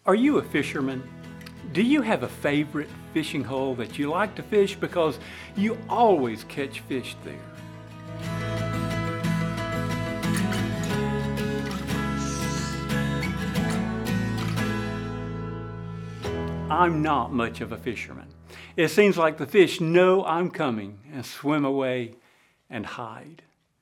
Are you a fisherman? Do you have a favorite fishing hole that you like to fish because you always catch fish there? I'm not much of a fisherman. It seems like the fish know I'm coming and swim away and hide.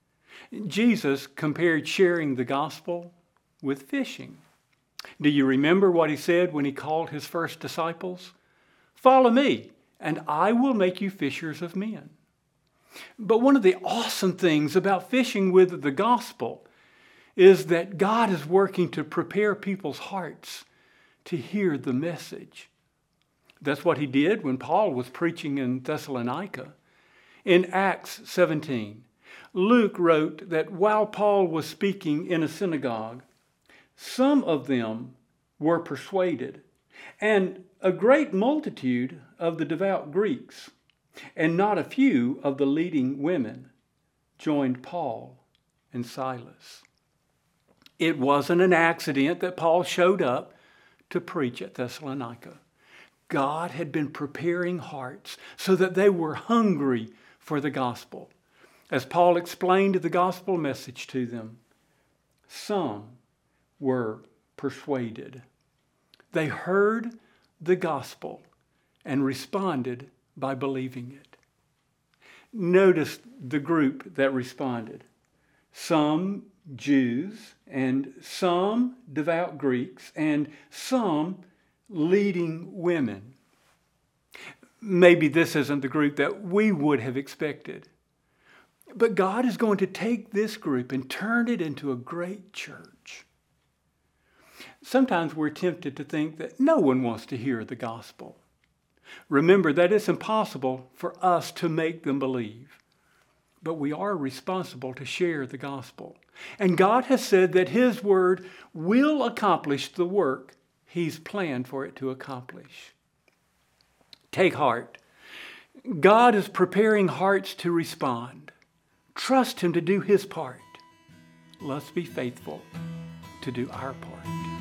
Jesus compared sharing the gospel with fishing. Do you remember what he said when he called his first disciples? "Follow me, and I will make you fishers of men." But one of the awesome things about fishing with the gospel is that God is working to prepare people's hearts to hear the message. That's what he did when Paul was preaching in Thessalonica. In Acts 17, Luke wrote that while Paul was speaking in a synagogue, some of them were persuaded, and a great multitude of the devout Greeks, and not a few of the leading women, joined Paul and Silas. It wasn't an accident that Paul showed up to preach at Thessalonica. God had been preparing hearts so that they were hungry for the gospel. As Paul explained the gospel message to them, some were persuaded. They heard the gospel and responded by believing it. Notice the group that responded. Some Jews and some devout Greeks and some leading women. Maybe this isn't the group that we would have expected. But God is going to take this group and turn it into a great church. Sometimes we're tempted to think that no one wants to hear the gospel. Remember that it's impossible for us to make them believe. But we are responsible to share the gospel. And God has said that His word will accomplish the work He's planned for it to accomplish. Take heart. God is preparing hearts to respond. Trust Him to do His part. Let's be faithful to do our part.